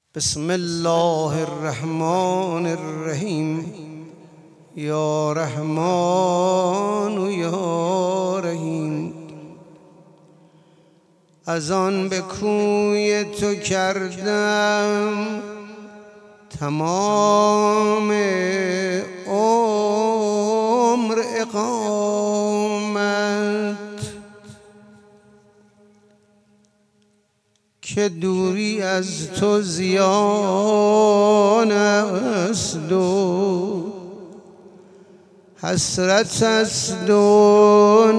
بسم الله الرحمن الرحیم. یا رحمان یا رحیم. از آن به کوی تو کردم تمام عمر اقامت، که دوری از تو زیان است و حسرت است و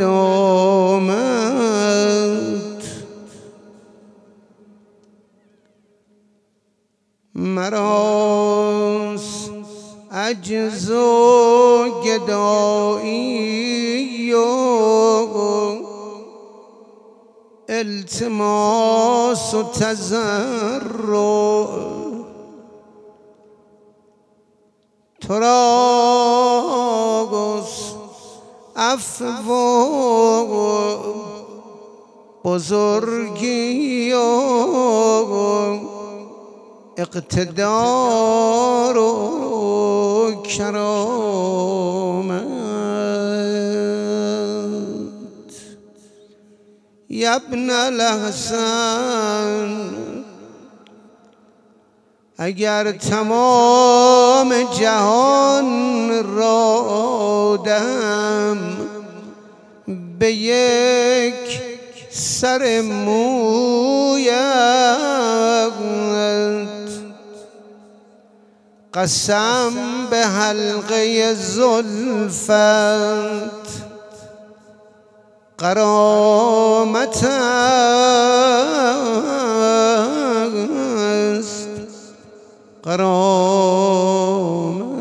ندامت. مراست عجز و گدایی و التماس و تضرع، تو را عفو و بزرگی و اقتدار و کرامت. یا ابن الحسن، اگر تمام جهان را دهم به یک سر مویت، قسم به حلقه زلفت غرامت است، غرامت.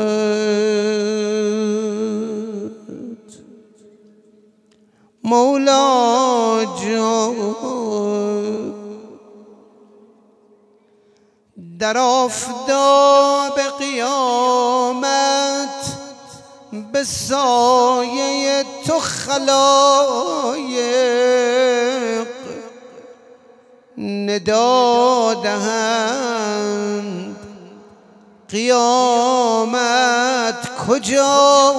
مولا جان، در آفتاب قیامت به سایه تو خلایق ندا دهند قیامت کجا؟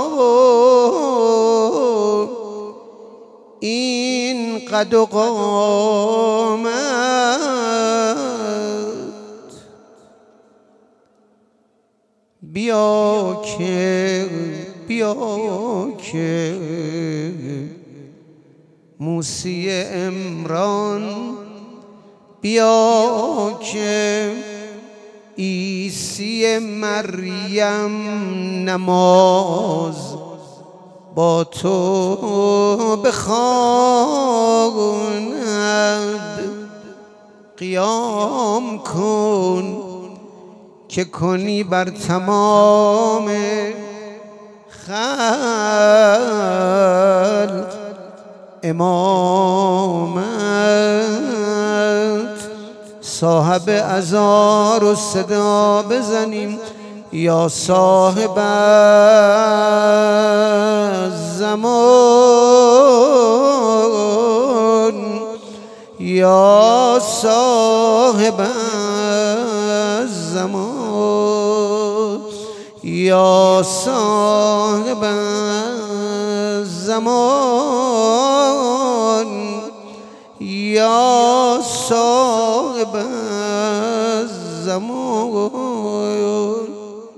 این قد و قامت. بیا که موسی عمران، بیا که عیسی مریم نماز با تو بخواند. قیام کن که کنی بر تمام خلق امامت. صاحب ازار و صدا بزنیم، یا صاحب الزمان، یا صاحب الزمان، یا صاحب الزمان، یا صاحب الزمان.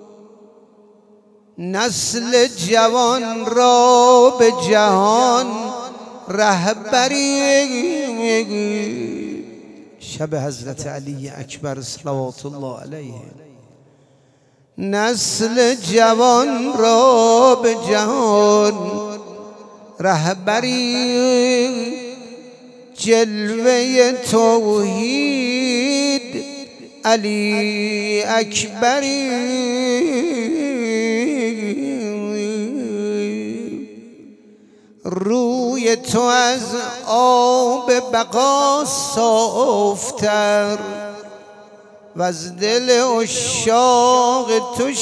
نسل جوان را به جهان رهبری، شب حضرت علی اکبر صلوات الله علیه. نسل جوان را به جهان رهبری، جلوه توحید علی اکبری. روی تو از آب بقا صافتر، و از دل عشاق تو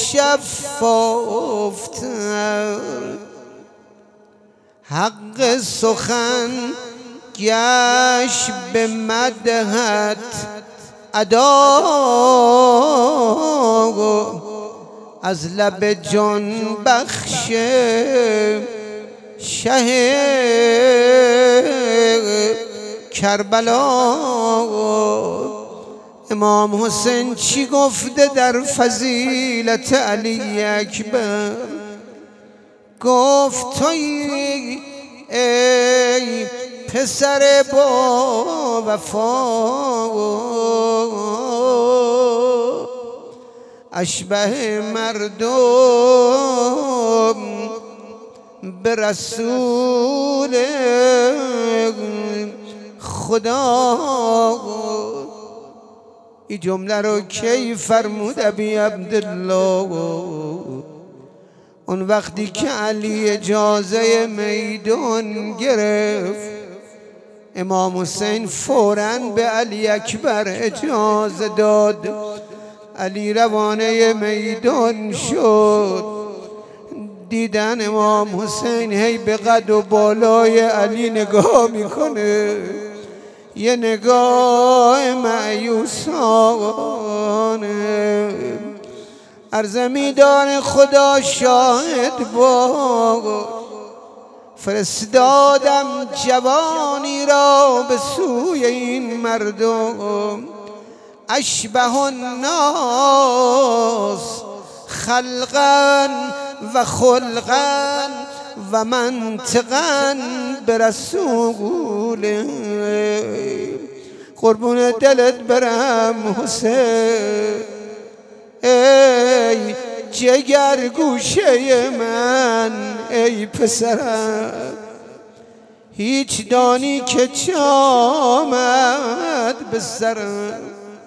شفافتر. حق سخن گشت به مدحت ادا از لب جان بخش شه کربلا. امام حسین چی گفته در فضیلت علی اکبر؟ گفت تویی ای پسر با وفا، اشبه مردم به رسول خدا. این جمله رو کی فرمود ابی عبدالله؟ اون وقتی که علی اجازه میدان گرفت، امام حسین فوراً به علی اکبر اجازه داد. علی روانه میدان شد. دیدن امام حسین هی به قد و بالای علی نگاه میکنه، یه نگاه مایوسانه. عرض میدان خدا شاهد باش، فرستادم جوانی را به سوی این مردم، اشبه الناس خلقا و خلقا و منطقا به رسول. قربون دلت برم حسین، ای جگر گوشه من، ای پسرم، هیچ دانی که چه آمد به سرم.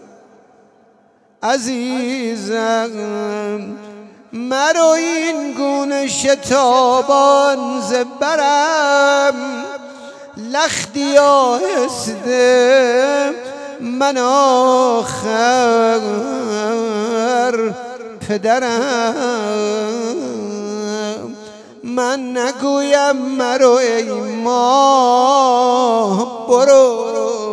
عزیزم مرو این گونه شتابان زبرم، لختی آهسته من آخر پدرم. من نگویم مرو ای ماه برو،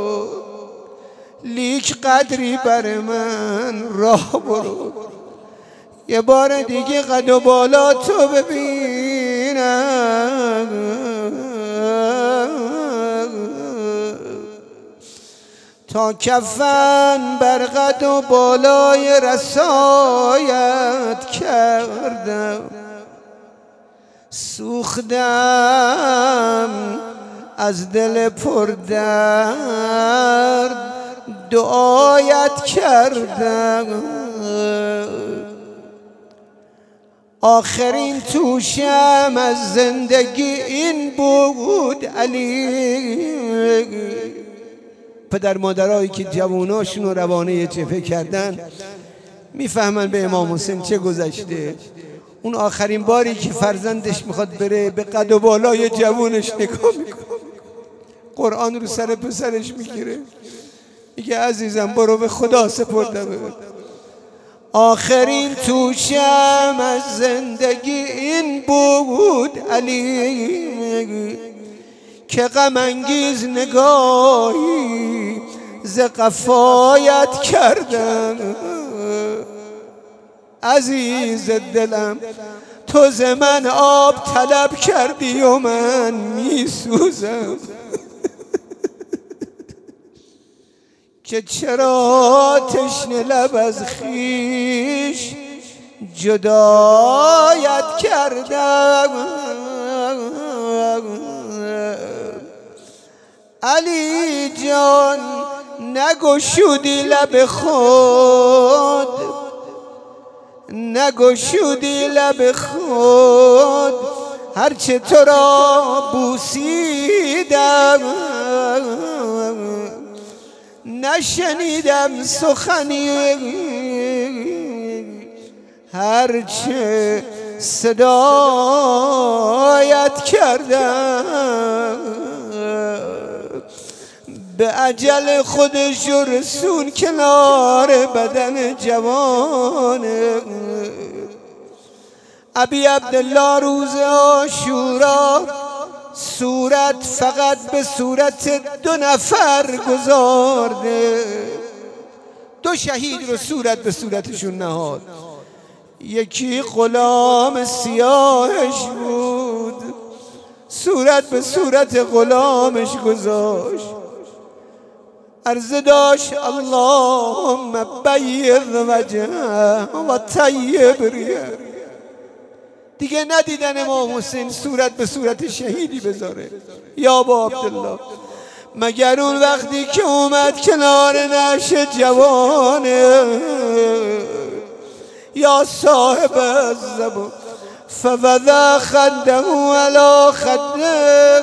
لیک قدری بر من راه برو. یه بار دیگه قد و بالا تو ببینم، تا کفن بر قد و بالای رسایت کردم. سوختم از دل پردرد، دعایت کردم. آخرین توشم از زندگی این بود علی. پدر مادرایی که جواناشون رو روانه جبهه کردن میفهمن به امام حسین چه گذشته. اون آخرین باری که فرزندش میخواد بره به قد و بالای جوانش نگاه میکنه، قرآن رو سر پسرش میگیره، میگه عزیزم برو به خدا سپردم. آخرین توشم از زندگی این بود علی، که غم انگیز نگاهی ز قفایت کردم. عزیز دلم تو ز من آب طلب کردی و من میسوزم، که چرا تشنه لب از خویش جدایت کردم. علی جان نگشودی لب خود، نگشودی لب خود، هرچه تو را بوسیدم. نشنیدم سخنی هرچه صدایت کردم. به اجل خودش رسون کنار بدن جوان. ابی عبدالله روز عاشورا صورت فقط به صورت 2 نفر گذارده. دو شهید رو صورت به صورتشون نهاد. یکی غلام سیاهش بود، صورت به صورت غلامش گذاشت، عرض داشت اللهم بیض وجهه و طیب ریحه. دیگه ندیدن امام حسین صورت به صورت شهیدی بذاره. یا با عبدالله، مگر اون وقتی که اومد کنار نعش جوانه، یا صاحب الزبون فوضع خده علی خده،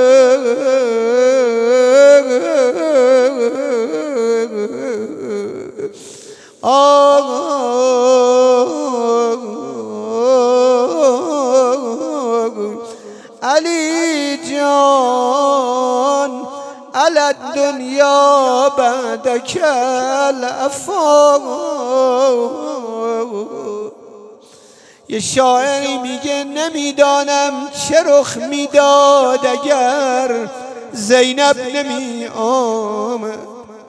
علی جان علی الدنیا بعدک العفا. یه شاعری میگه نمیدانم چه رخ میداد اگر زینب نمی آمد.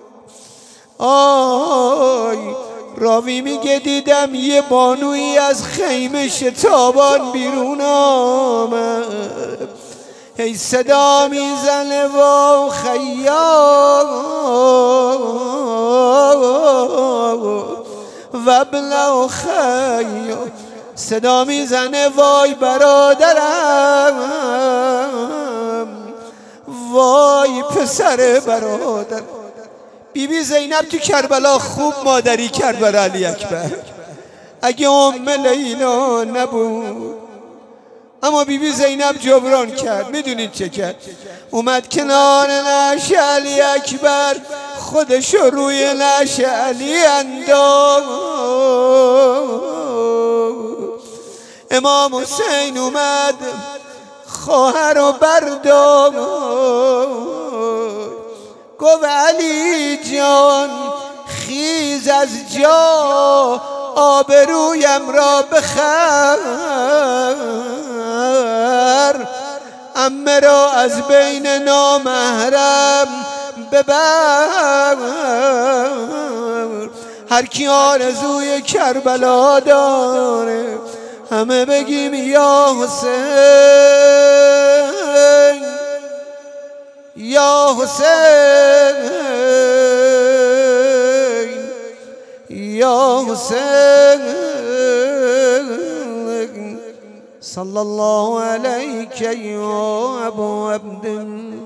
آی راوی میگه دیدم یه بانویی از خیمه شتابان بیرون آمد، هی صدا میزنه و خیام و بلا خیام، صدا میزنه وای برادرم، وای پسر برادر. بیبی زینب تو کربلا خوب مادری کرد برای علی اکبر. اگه ام لیلا نبود، اما بیبی زینب جبران کرد. میدونید چه کرد؟ اومد کنار نعش علی اکبر، خودشو روی نعش علی انداخت. امام حسین اومد خواهر رو برداشت، گفت علی جان خیز از جا، آبرویم را بخر، عمه را از بین نامحرم ببر. هر کی آرزوی کربلا داره همه بگیم یا حسین، یا حسین، یا حسین. صلی الله علیک یا ابا عبد.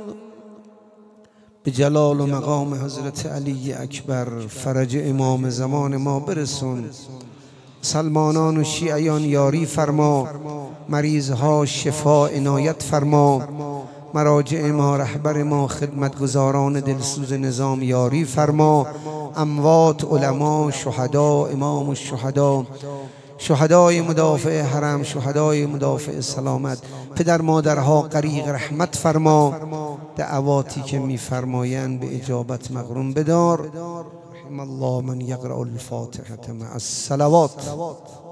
به جلال و مقام حضرت علی اکبر فرج امام زمان ما برسون. مسلمانان و شیعیان یاری فرما، مریضها شفا عنایت فرما، مراجع ما رهبر ما خدمتگزاران دلسوز نظام یاری فرما، اموات علما شهدا امام الشهدا، شهدای مدافع حرم، شهدای مدافع سلامت، پدر مادرها غریق رحمت فرما. دعواتی که میفرمایند به اجابت مقرون بدار. رحم الله من یقرأ الفاتحة مع الصلوات.